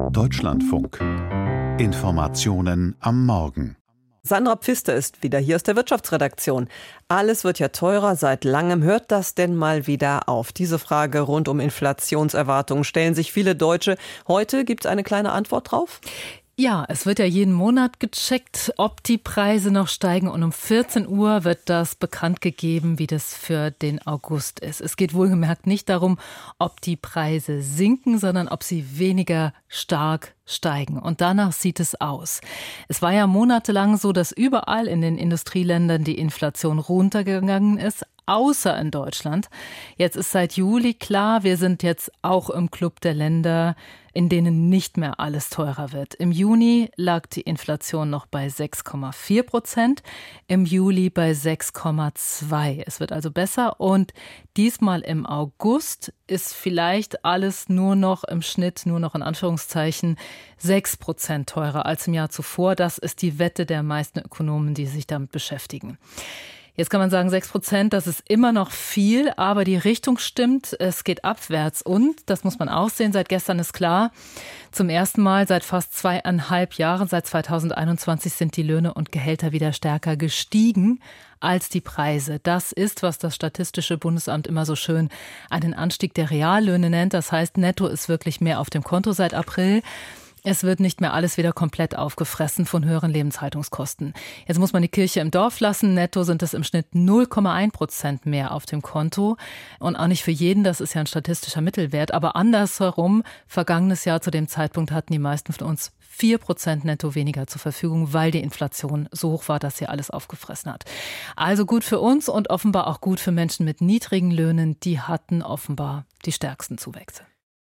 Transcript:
Deutschlandfunk. Informationen am Morgen. Sandra Pfister ist wieder hier aus der Wirtschaftsredaktion. Alles wird ja teurer seit langem. Hört das denn mal wieder auf? Diese Frage rund um Inflationserwartungen stellen sich viele Deutsche. Heute gibt es eine kleine Antwort drauf. Ja, es wird ja jeden Monat gecheckt, ob die Preise noch steigen, und um 14 Uhr wird das bekannt gegeben, wie das für den August ist. Es geht wohlgemerkt nicht darum, ob die Preise sinken, sondern ob sie weniger stark steigen. Und danach sieht es aus. Es war ja monatelang so, dass überall in den Industrieländern die Inflation runtergegangen ist, außer in Deutschland. Jetzt ist seit Juli klar, wir sind jetzt auch im Club der Länder, in denen nicht mehr alles teurer wird. Im Juni lag die Inflation noch bei 6,4%, im Juli bei 6,2%. Es wird also besser, und diesmal im August ist vielleicht alles nur noch im Schnitt, nur noch in Anführungszeichen, 6% teurer als im Jahr zuvor. Das ist die Wette der meisten Ökonomen, die sich damit beschäftigen. Jetzt kann man sagen, 6%, das ist immer noch viel, aber die Richtung stimmt, es geht abwärts. Und, das muss man auch sehen, seit gestern ist klar, zum ersten Mal seit fast 2,5 Jahren, seit 2021, sind die Löhne und Gehälter wieder stärker gestiegen als die Preise. Das ist, was das Statistische Bundesamt immer so schön einen Anstieg der Reallöhne nennt. Das heißt, netto ist wirklich mehr auf dem Konto seit April. Es wird nicht mehr alles wieder komplett aufgefressen von höheren Lebenshaltungskosten. Jetzt muss man die Kirche im Dorf lassen. Netto sind es im Schnitt 0,1% mehr auf dem Konto. Und auch nicht für jeden, das ist ja ein statistischer Mittelwert. Aber andersherum, vergangenes Jahr zu dem Zeitpunkt hatten die meisten von uns 4% netto weniger zur Verfügung, weil die Inflation so hoch war, dass sie alles aufgefressen hat. Also gut für uns und offenbar auch gut für Menschen mit niedrigen Löhnen. Die hatten offenbar die stärksten Zuwächse.